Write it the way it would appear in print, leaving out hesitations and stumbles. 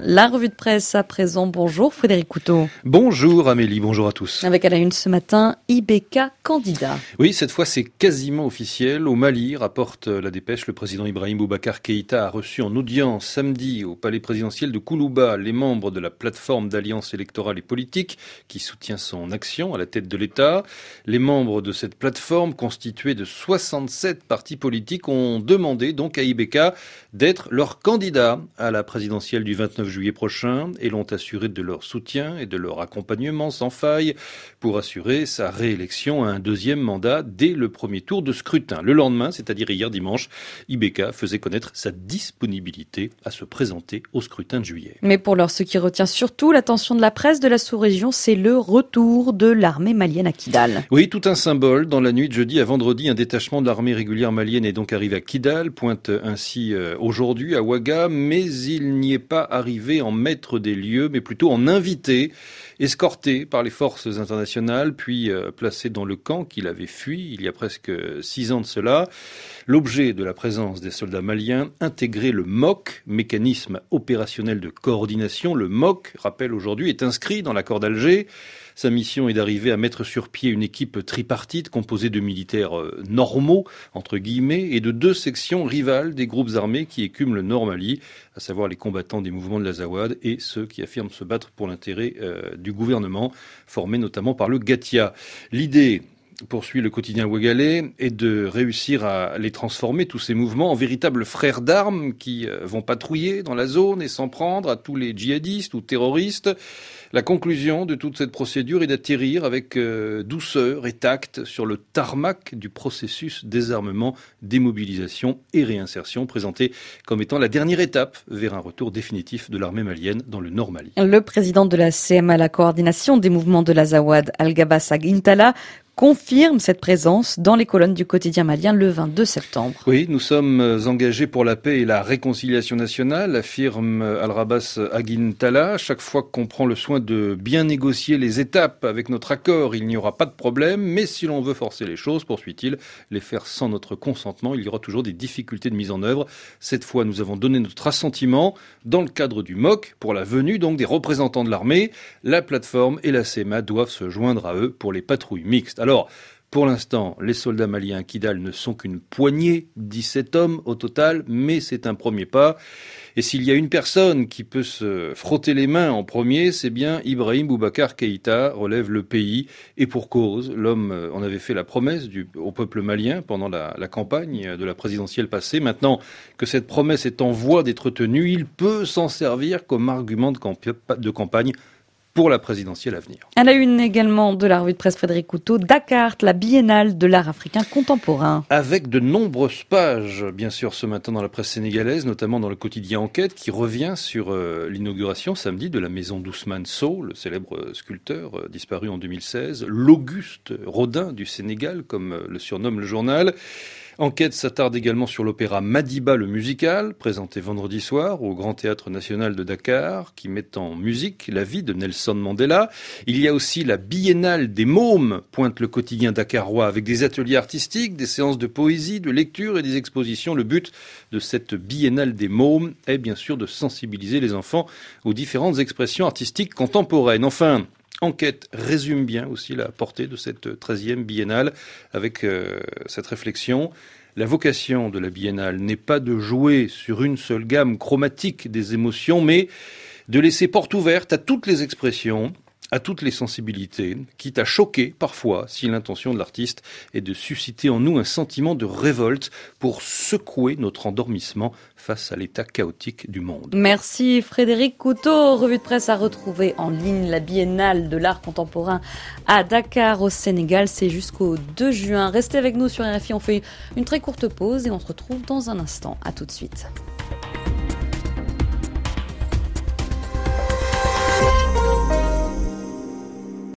La revue de presse à présent. Bonjour Frédéric Couteau. Bonjour Amélie, bonjour à tous. Avec à la une ce matin, IBK candidat. Oui, cette fois c'est quasiment officiel. Au Mali, rapporte la dépêche, le président Ibrahim Boubacar Keïta a reçu en audience samedi au palais présidentiel de Koulouba les membres de la plateforme d'alliance électorale et politique qui soutient son action à la tête de l'État. Les membres de cette plateforme, constituée de 67 partis politiques, ont demandé donc à IBK d'être leur candidat à la présidentielle du 29 juillet prochain et l'ont assuré de leur soutien et de leur accompagnement sans faille pour assurer sa réélection à un deuxième mandat dès le premier tour de scrutin. Le lendemain, c'est-à-dire hier dimanche, IBK faisait connaître sa disponibilité à se présenter au scrutin de juillet. Mais pour l'heure, ce qui retient surtout l'attention de la presse de la sous-région, c'est le retour de l'armée malienne à Kidal. Oui, tout un symbole. Dans la nuit de jeudi à vendredi, un détachement de l'armée régulière malienne est donc arrivé à Kidal, pointe ainsi aujourd'hui à Ouaga, mais il n'y est pas arrivé en maître des lieux, mais plutôt en invité, escorté par les forces internationales, puis placé dans le camp qu'il avait fui il y a presque 6 ans de cela. L'objet de la présence des soldats maliens, intégrer le MOC, mécanisme opérationnel de coordination. Le MOC, rappelle aujourd'hui, est inscrit dans l'accord d'Alger. Sa mission est d'arriver à mettre sur pied une équipe tripartite composée de militaires normaux, entre guillemets, et de 2 sections rivales des groupes armés qui écument le Nord Mali, à savoir les combattants des mouvements de l'Azawad et ceux qui affirment se battre pour l'intérêt du gouvernement, formés notamment par le Gatia. L'idée, poursuit le quotidien ouagalais, est de réussir à les transformer, tous ces mouvements, en véritables frères d'armes qui vont patrouiller dans la zone et s'en prendre à tous les djihadistes ou terroristes. La conclusion de toute cette procédure est d'atterrir avec douceur et tact sur le tarmac du processus désarmement, démobilisation et réinsertion, présenté comme étant la dernière étape vers un retour définitif de l'armée malienne dans le Nord Mali. Le président de la CMA, la coordination des mouvements de l'Azawad, Al-Gabas Agintala, confirme cette présence dans les colonnes du quotidien malien le 22 septembre. Oui, nous sommes engagés pour la paix et la réconciliation nationale, affirme Al-Rabas Agintala. Chaque fois qu'on prend le soin de bien négocier les étapes avec notre accord, il n'y aura pas de problème. Mais si l'on veut forcer les choses, poursuit-il, les faire sans notre consentement, il y aura toujours des difficultés de mise en œuvre. Cette fois, nous avons donné notre assentiment dans le cadre du MOC pour la venue donc des représentants de l'armée. La plateforme et la CMA doivent se joindre à eux pour les patrouilles mixtes. Alors, pour l'instant, les soldats maliens à Kidal ne sont qu'une poignée, 17 hommes au total, mais c'est un premier pas. Et s'il y a une personne qui peut se frotter les mains en premier, c'est bien Ibrahim Boubacar Keïta, relève le pays. Et pour cause, l'homme en avait fait la promesse au peuple malien pendant la campagne de la présidentielle passée. Maintenant que cette promesse est en voie d'être tenue, il peut s'en servir comme argument de campagne pour la présidentielle à venir. À la une également de la revue de presse Frédéric Couteau, Dakar, la biennale de l'art africain contemporain. Avec de nombreuses pages, bien sûr, ce matin dans la presse sénégalaise, notamment dans le quotidien Enquête, qui revient sur l'inauguration samedi de la maison d'Ousmane Sow, le célèbre sculpteur disparu en 2016, l'Auguste Rodin du Sénégal, comme le surnomme le journal. Enquête s'attarde également sur l'opéra Madiba le musical, présenté vendredi soir au Grand Théâtre National de Dakar, qui met en musique la vie de Nelson Mandela. Il y a aussi la biennale des mômes, pointe le quotidien dakarois, avec des ateliers artistiques, des séances de poésie, de lecture et des expositions. Le but de cette biennale des mômes est bien sûr de sensibiliser les enfants aux différentes expressions artistiques contemporaines. Enfin, Enquête résume bien aussi la portée de cette 13e biennale avec cette réflexion. La vocation de la biennale n'est pas de jouer sur une seule gamme chromatique des émotions, mais de laisser porte ouverte à toutes les expressions, à toutes les sensibilités, quitte à choquer parfois si l'intention de l'artiste est de susciter en nous un sentiment de révolte pour secouer notre endormissement face à l'état chaotique du monde. Merci Frédéric Couteau. Revue de presse à retrouver en ligne, la biennale de l'art contemporain à Dakar au Sénégal. C'est jusqu'au 2 juin. Restez avec nous sur RFI, on fait une très courte pause et on se retrouve dans un instant. À tout de suite.